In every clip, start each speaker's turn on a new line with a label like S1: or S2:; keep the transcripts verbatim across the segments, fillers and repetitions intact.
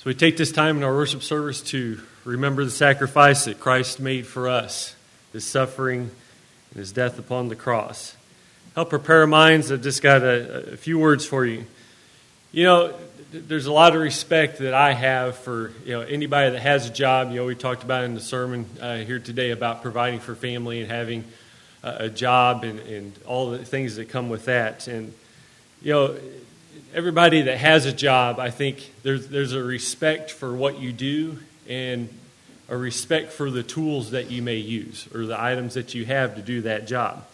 S1: So we take this time in our worship service to remember the sacrifice that Christ made for us, His suffering and His death upon the cross. Help prepare our minds. I've just got a, a few words for you. You know, there's a lot of respect that I have for, you know, anybody that has a job. You know, we talked about in the sermon uh, here today about providing for family and having a, a job and, and all the things that come with that. And, you know, everybody that has a job, I think there's there's a respect for what you do and a respect for the tools that you may use or the items that you have to do that job.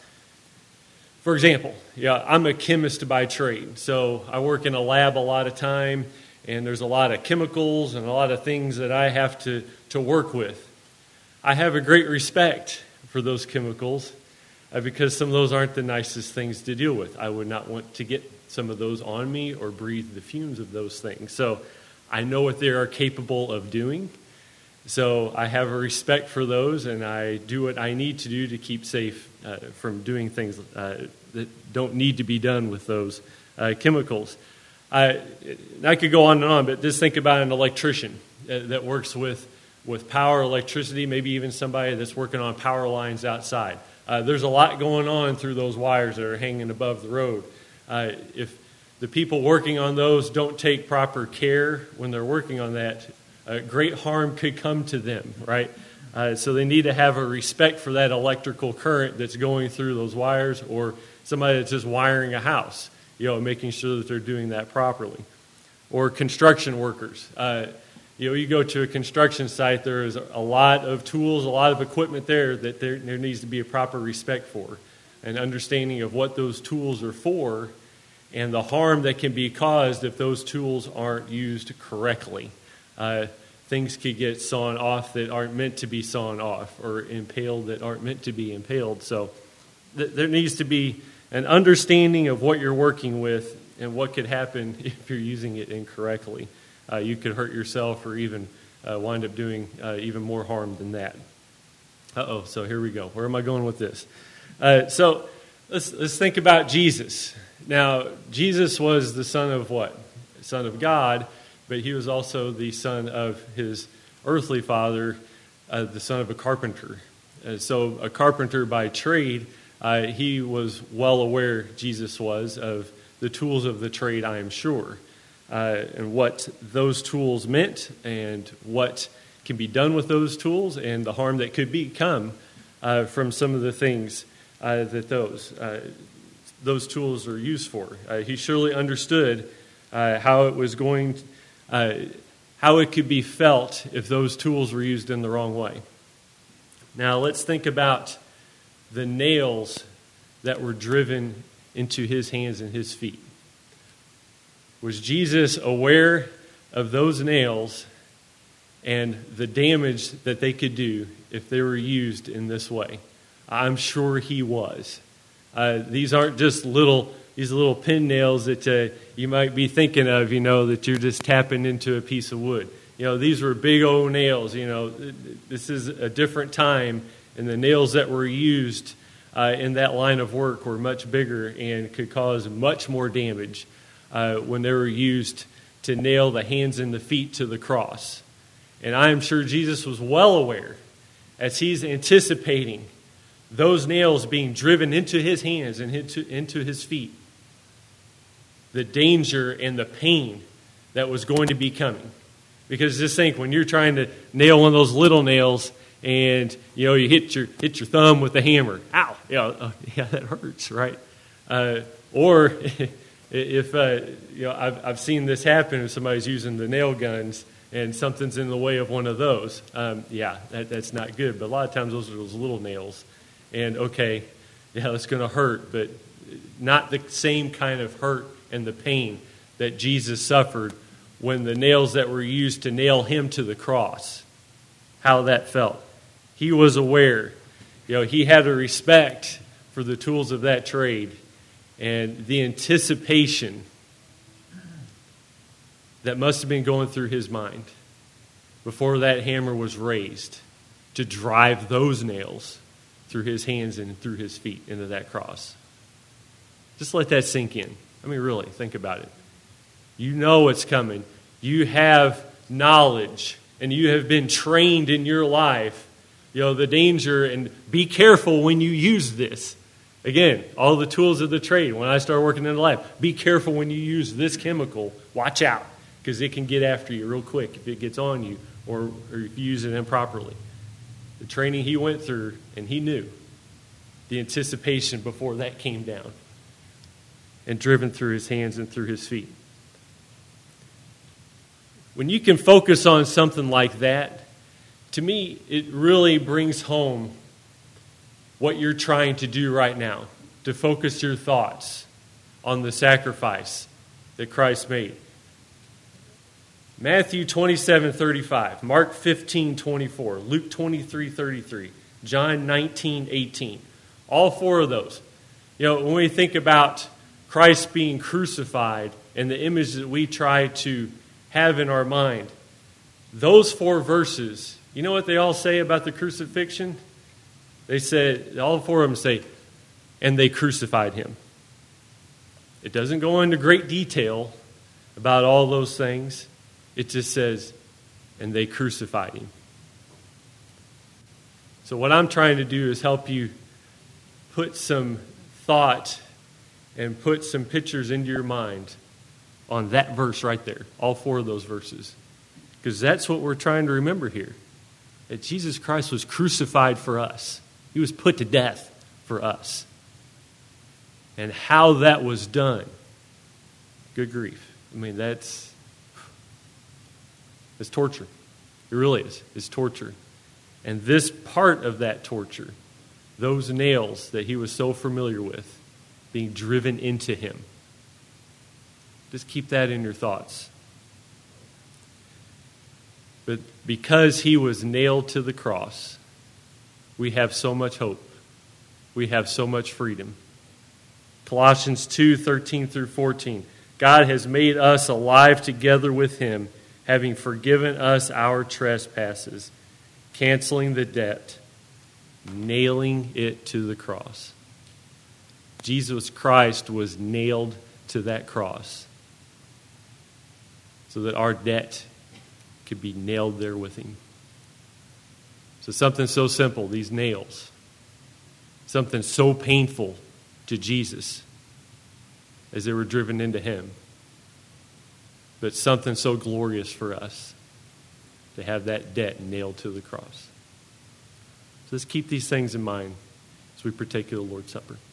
S1: For example, yeah, I'm a chemist by trade, so I work in a lab a lot of time, and there's a lot of chemicals and a lot of things that I have to, to work with. I have a great respect for those chemicals uh, because some of those aren't the nicest things to deal with. I would not want to get some of those on me or breathe the fumes of those things. So I know what they are capable of doing. So I have a respect for those, and I do what I need to do to keep safe uh, from doing things uh, that don't need to be done with those uh, chemicals. I, I could go on and on, but just think about an electrician uh, that works with, with power, electricity, maybe even somebody that's working on power lines outside. Uh, there's a lot going on through those wires that are hanging above the road. Uh, if the people working on those don't take proper care when they're working on that, Uh, great harm could come to them, right? Uh, so they need to have a respect for that electrical current that's going through those wires, or somebody that's just wiring a house, you know, making sure that they're doing that properly. Or construction workers. Uh, you know, you go to a construction site, there is a lot of tools, a lot of equipment there that there, there needs to be a proper respect for, an understanding of what those tools are for, and the harm that can be caused if those tools aren't used correctly. Uh, things could get sawn off that aren't meant to be sawn off, or impaled that aren't meant to be impaled. So th- there needs to be an understanding of what you're working with and what could happen if you're using it incorrectly. Uh, you could hurt yourself or even uh, wind up doing uh, even more harm than that. Uh-oh, so here we go. Where am I going with this? Uh, so let's let's think about Jesus. Now, Jesus was the son of what? Son of God. But he was also the son of his earthly father, uh, the son of a carpenter. Uh, so a carpenter by trade, uh, he was well aware, Jesus was, of the tools of the trade, I am sure, uh, and what those tools meant and what can be done with those tools and the harm that could become uh, from some of the things uh, that those, uh, those tools are used for. Uh, he surely understood uh, how it was going to Uh, how it could be felt if those tools were used in the wrong way. Now, let's think about the nails that were driven into his hands and his feet. Was Jesus aware of those nails and the damage that they could do if they were used in this way? I'm sure he was. Uh, these aren't just little These little pin nails that uh, you might be thinking of, you know, that you're just tapping into a piece of wood. You know, these were big old nails. You know, this is a different time, and the nails that were used uh, in that line of work were much bigger and could cause much more damage uh, when they were used to nail the hands and the feet to the cross. And I am sure Jesus was well aware, as he's anticipating those nails being driven into his hands and into, into his feet, the danger and the pain that was going to be coming. Because just think, when you're trying to nail one of those little nails and, you know, you hit your hit your thumb with the hammer, ow, yeah, uh, yeah, that hurts, right? Uh, or if, uh, you know, I've, I've seen this happen if somebody's using the nail guns and something's in the way of one of those. Um, yeah, that, that's not good. But a lot of times those are those little nails. And, okay, yeah, it's going to hurt, but not the same kind of hurt and the pain that Jesus suffered when the nails that were used to nail him to the cross, how that felt. He was aware. You know, he had a respect for the tools of that trade, and the anticipation that must have been going through his mind before that hammer was raised to drive those nails through his hands and through his feet into that cross. Just let that sink in. I mean, really, think about it. You know what's coming. You have knowledge and you have been trained in your life, you know, the danger, and be careful when you use this. Again, all the tools of the trade. When I started working in the lab, be careful when you use this chemical. Watch out, because it can get after you real quick if it gets on you or, or if you use it improperly. The training he went through, and he knew the anticipation before that came down and driven through his hands and through his feet. When you can focus on something like that, to me, it really brings home what you're trying to do right now, to focus your thoughts on the sacrifice that Christ made. Matthew twenty-seven thirty-five, Mark fifteen twenty-four, Luke twenty-three thirty-three, John nineteen eighteen. All four of those. You know, when we think about Christ being crucified and the image that we try to have in our mind, those four verses, you know what they all say about the crucifixion? They said, all four of them say, and they crucified him. It doesn't go into great detail about all those things. It just says, and they crucified him. So what I'm trying to do is help you put some thought and put some pictures into your mind on that verse right there, all four of those verses. Because that's what we're trying to remember here. That Jesus Christ was crucified for us. He was put to death for us. And how that was done. Good grief. I mean, that's, that's torture. It really is. It's torture. And this part of that torture, those nails that he was so familiar with, being driven into him. Just keep that in your thoughts. But because he was nailed to the cross, we have so much hope. We have so much freedom. Colossians two thirteen through fourteen. God has made us alive together with him, having forgiven us our trespasses, canceling the debt, nailing it to the cross. Jesus Christ was nailed to that cross so that our debt could be nailed there with him. So something so simple, these nails. Something so painful to Jesus as they were driven into him. But something so glorious for us to have that debt nailed to the cross. So let's keep these things in mind as we partake of the Lord's Supper.